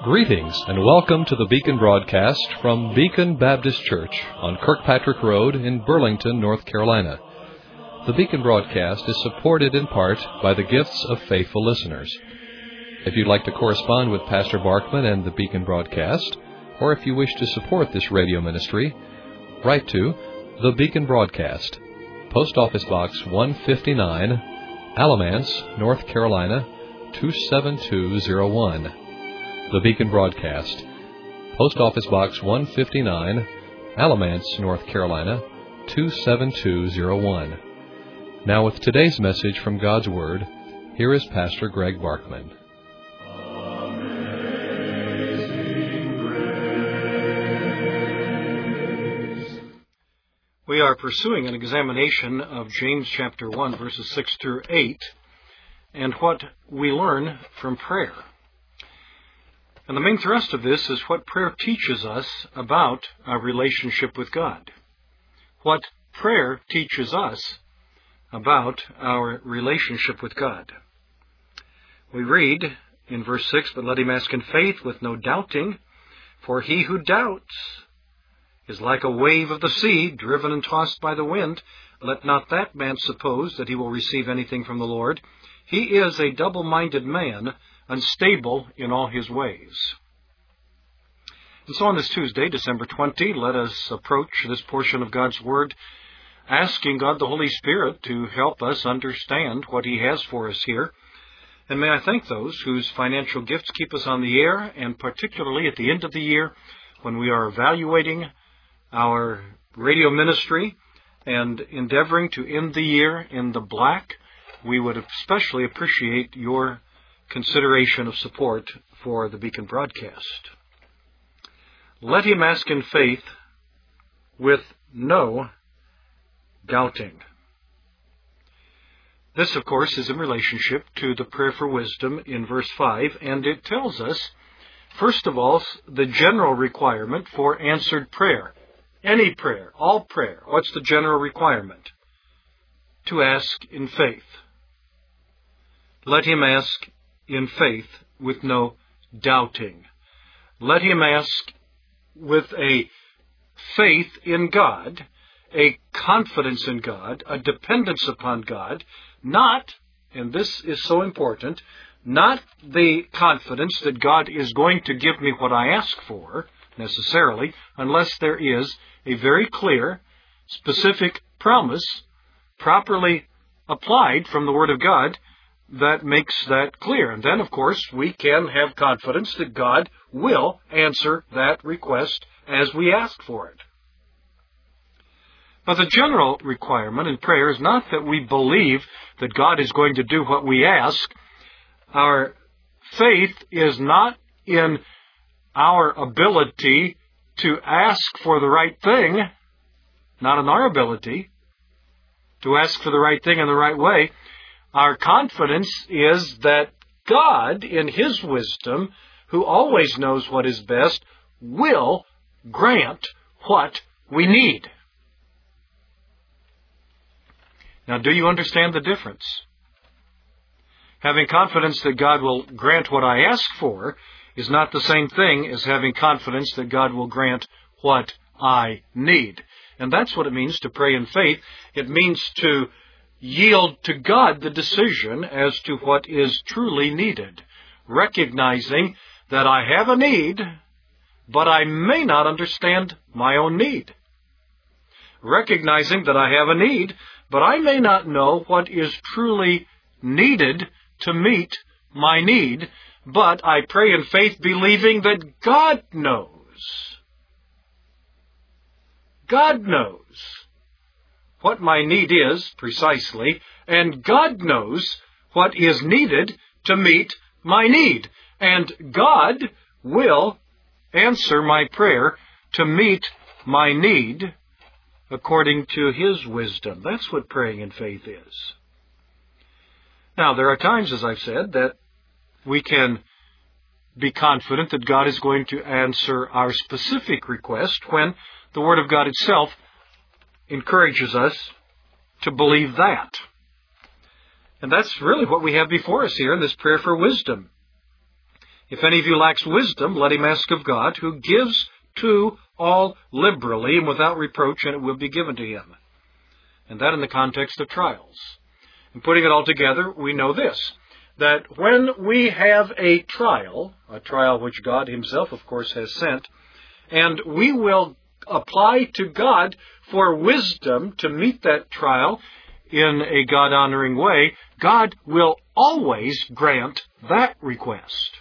Greetings and welcome to the Beacon broadcast from Beacon Baptist Church on Kirkpatrick Road in Burlington, North Carolina. The Beacon broadcast is supported in part by the gifts of faithful listeners. If you'd like to correspond with Pastor Barkman and the Beacon broadcast, or if you wish to support this radio ministry, write to the Beacon broadcast, Post Office Box 159, Alamance, North Carolina 27201. The Beacon broadcast, Post Office Box 159, Alamance, North Carolina 27201. Now with today's message from God's Word, here is Pastor Greg Barkman. We are pursuing an examination of James chapter 1, verses 6 through 8, and what we learn from prayer. And the main thrust of this is what prayer teaches us about our relationship with God. What prayer teaches us about our relationship with God. We read in verse 6, "But let him ask in faith with no doubting, for he who doubts is like a wave of the sea, driven and tossed by the wind. Let not that man suppose that he will receive anything from the Lord. He is a double-minded man, unstable in all his ways." And so on this Tuesday, December 20, let us approach this portion of God's Word, asking God the Holy Spirit to help us understand what He has for us here. And may I thank those whose financial gifts keep us on the air, and particularly at the end of the year, when we are evaluating our radio ministry and endeavoring to end the year in the black, we would especially appreciate your consideration of support for the Beacon broadcast. Let him ask in faith with no doubting. This, of course, is in relationship to the prayer for wisdom in verse 5, and it tells us, first of all, the general requirement for answered prayer. Any prayer, all prayer. What's the general requirement? To ask in faith. Let him ask in faith with no doubting. Let him ask with a faith in God, a confidence in God, a dependence upon God, not, and this is so important, not the confidence that God is going to give me what I ask for, necessarily, unless there is a very clear, specific promise, properly applied from the Word of God, that makes that clear. And then, of course, we can have confidence that God will answer that request as we ask for it. But the general requirement in prayer is not that we believe that God is going to do what we ask. Our faith is not in our ability to ask for the right thing, not in our ability to ask for the right thing in the right way. Our confidence is that God, in His wisdom, who always knows what is best, will grant what we need. Now, do you understand the difference? Having confidence that God will grant what I ask for is not the same thing as having confidence that God will grant what I need. And that's what it means to pray in faith. It means to yield to God the decision as to what is truly needed, recognizing that I have a need, but I may not understand my own need. Recognizing that I have a need, but I may not know what is truly needed to meet my need, but I pray in faith believing that God knows. God knows what my need is precisely, and God knows what is needed to meet my need. And God will answer my prayer to meet my need according to His wisdom. That's what praying in faith is. Now, there are times, as I've said, that we can be confident that God is going to answer our specific request when the Word of God itself encourages us to believe that. And that's really what we have before us here in this prayer for wisdom. If any of you lacks wisdom, let him ask of God, who gives to all liberally and without reproach, and it will be given to him. And that in the context of trials. And putting it all together, we know this, that when we have a trial which God himself, of course, has sent, and we will apply to God for wisdom to meet that trial in a God-honoring way, God will always grant that request.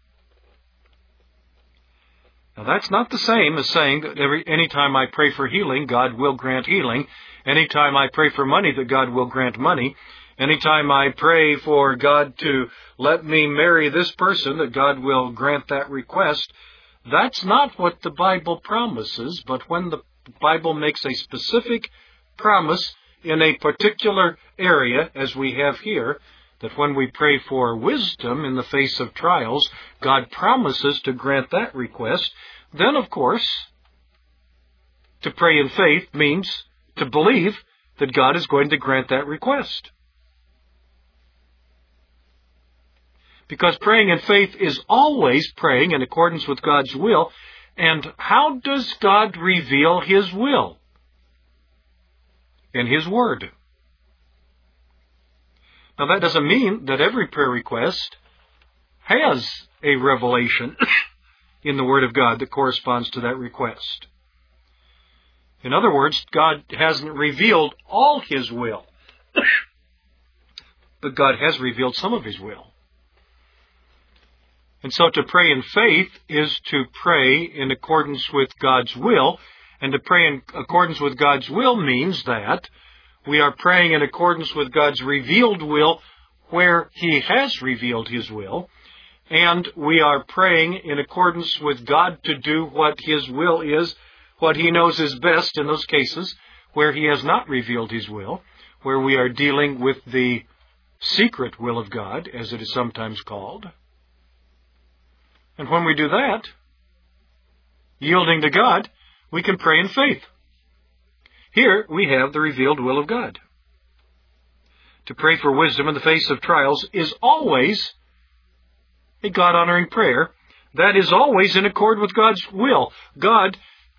Now, that's not the same as saying that any time I pray for healing, God will grant healing. Any time I pray for money, that God will grant money. Any time I pray for God to let me marry this person, that God will grant that request. That's not what the Bible promises, but when the Bible makes a specific promise in a particular area, as we have here, that when we pray for wisdom in the face of trials, God promises to grant that request, then, of course, to pray in faith means to believe that God is going to grant that request. Because praying in faith is always praying in accordance with God's will. And how does God reveal his will? In his Word. Now, that doesn't mean that every prayer request has a revelation in the Word of God that corresponds to that request. In other words, God hasn't revealed all his will, but God has revealed some of his will. And so to pray in faith is to pray in accordance with God's will, and to pray in accordance with God's will means that we are praying in accordance with God's revealed will where he has revealed his will, and we are praying in accordance with God to do what his will is, what he knows is best in those cases where he has not revealed his will, where we are dealing with the secret will of God, as it is sometimes called. And when we do that, yielding to God, we can pray in faith. Here we have the revealed will of God. To pray for wisdom in the face of trials is always a God-honoring prayer. That is always in accord with God's will. God's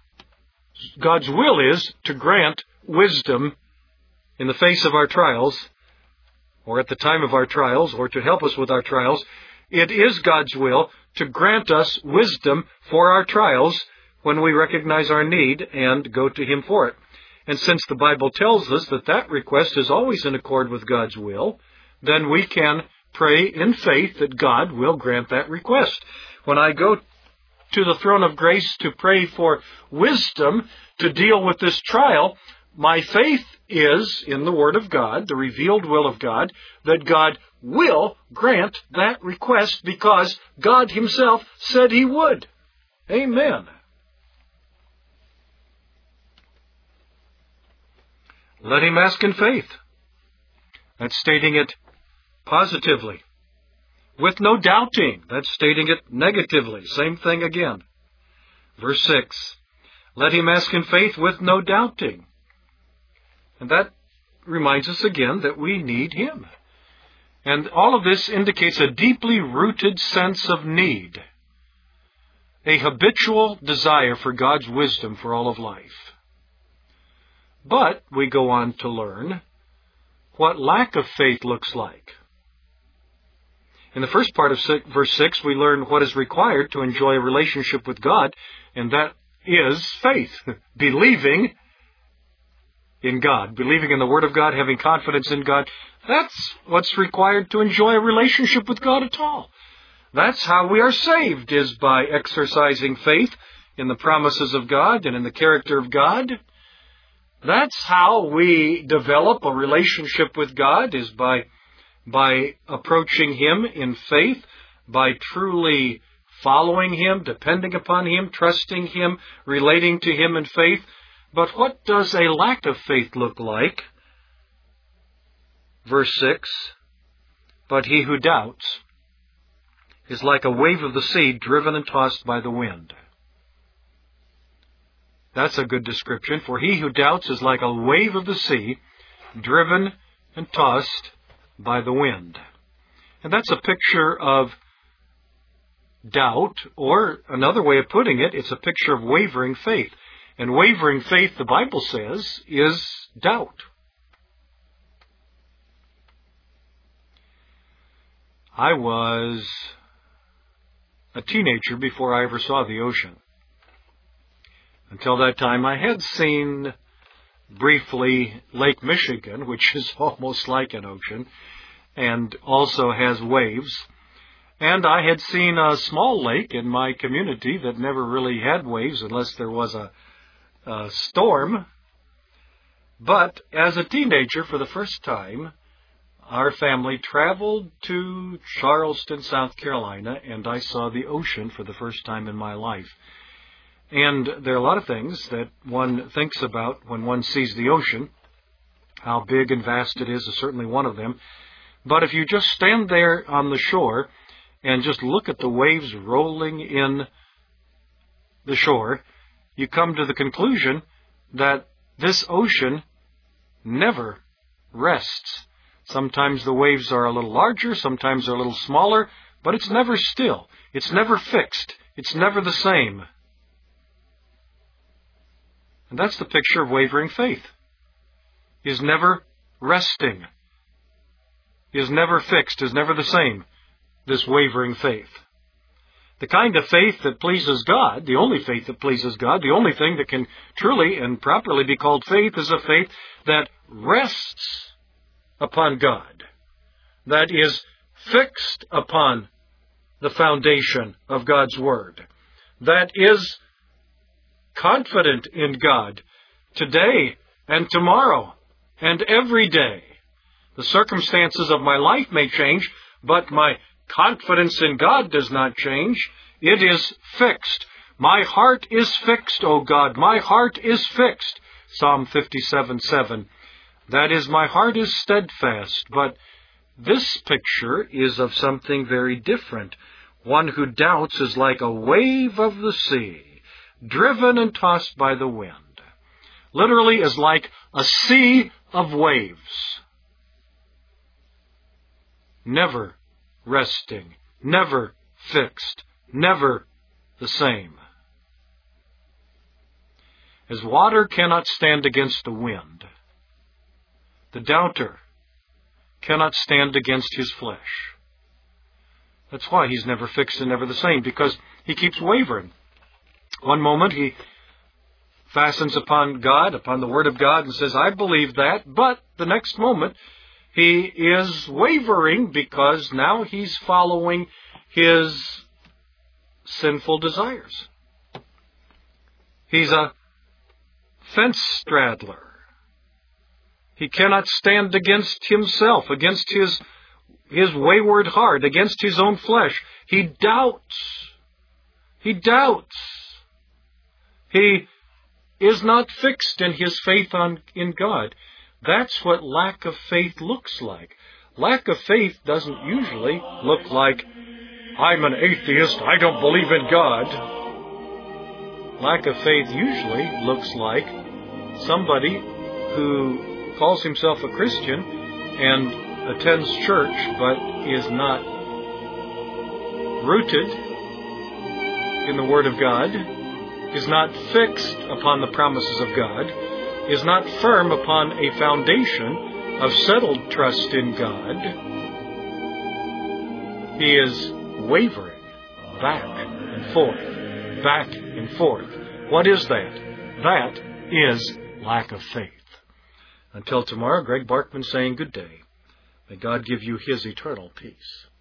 will is to grant wisdom in the face of our trials, or at the time of our trials, or to help us with our trials. It is God's will to grant us wisdom for our trials when we recognize our need and go to him for it. And since the Bible tells us that that request is always in accord with God's will, then we can pray in faith that God will grant that request. When I go to the throne of grace to pray for wisdom to deal with this trial, my faith is in the Word of God, the revealed will of God, that God will grant that request because God himself said he would. Amen. Let him ask in faith. That's stating it positively. With no doubting. That's stating it negatively. Same thing again. Verse 6. Let him ask in faith with no doubting. And that reminds us again that we need him. And all of this indicates a deeply rooted sense of need. A habitual desire for God's wisdom for all of life. But we go on to learn what lack of faith looks like. In the first part of verse 6, we learn what is required to enjoy a relationship with God, and that is faith. Believing in God, believing in the Word of God, having confidence in God. That's what's required to enjoy a relationship with God at all. That's how we are saved, is by exercising faith in the promises of God and in the character of God. That's how we develop a relationship with God, is by approaching him in faith, by truly following him, depending upon him, trusting him, relating to him in faith. But what does a lack of faith look like? Verse 6, but he who doubts is like a wave of the sea driven and tossed by the wind. That's a good description. For he who doubts is like a wave of the sea driven and tossed by the wind. And that's a picture of doubt, or another way of putting it, it's a picture of wavering faith. And wavering faith, the Bible says, is doubt. I was a teenager before I ever saw the ocean. Until that time, I had seen briefly Lake Michigan, which is almost like an ocean, and also has waves. And I had seen a small lake in my community that never really had waves unless there was a storm. But as a teenager, for the first time, our family traveled to Charleston, South Carolina, and I saw the ocean for the first time in my life. And there are a lot of things that one thinks about when one sees the ocean. How big and vast it is certainly one of them. But if you just stand there on the shore and just look at the waves rolling in the shore, you come to the conclusion that this ocean never rests. Sometimes the waves are a little larger, sometimes they're a little smaller, but it's never still. It's never fixed. It's never the same. And that's the picture of wavering faith. Is never resting. Is never fixed. Is never the same. This wavering faith. The kind of faith that pleases God, the only faith that pleases God, the only thing that can truly and properly be called faith, is a faith that rests upon God, that is fixed upon the foundation of God's Word, that is confident in God today and tomorrow and every day. The circumstances of my life may change, but my confidence in God does not change. It is fixed. My heart is fixed, O God. My heart is fixed. Psalm 57:7. That is, my heart is steadfast. But this picture is of something very different. One who doubts is like a wave of the sea, driven and tossed by the wind. Literally is like a sea of waves. Never resting, never fixed, never the same. As water cannot stand against the wind, the doubter cannot stand against his flesh. That's why he's never fixed and never the same, because he keeps wavering. One moment he fastens upon God, upon the Word of God, and says, I believe that, but the next moment he is wavering because now he's following his sinful desires. He's a fence straddler. He cannot stand against himself, against his wayward heart, against his own flesh. He doubts. He doubts. He is not fixed in his faith in God. That's what lack of faith looks like. Lack of faith doesn't usually look like, I'm an atheist, I don't believe in God. Lack of faith usually looks like somebody who calls himself a Christian and attends church but is not rooted in the Word of God, is not fixed upon the promises of God, is not firm upon a foundation of settled trust in God. He is wavering back and forth, back and forth. What is that? That is lack of faith. Until tomorrow, Greg Barkman saying good day. May God give you His eternal peace.